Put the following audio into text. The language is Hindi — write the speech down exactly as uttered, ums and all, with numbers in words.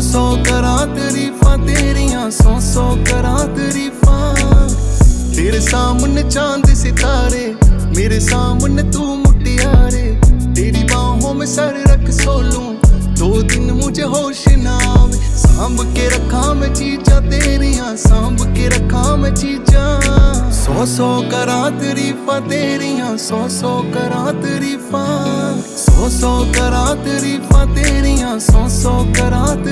सौ करा तारीफां तेरियां, सौ सौ करा तारीफां। तेरे सामने चांद सितारे, मेरे सामने तू मुटियारे। तेरी बाहों में सर रख सो लूं, दो दिन मुझे होश ना आवे। सांभ के रखा मैं चीजा तेरियां, सांभ के रखा मैं चीजा। सौ सौ करा तारीफां तेरियां, सौ सौ करा तारीफां। सौ सौ करा तारीफां तेरियां, सौ सौ करा।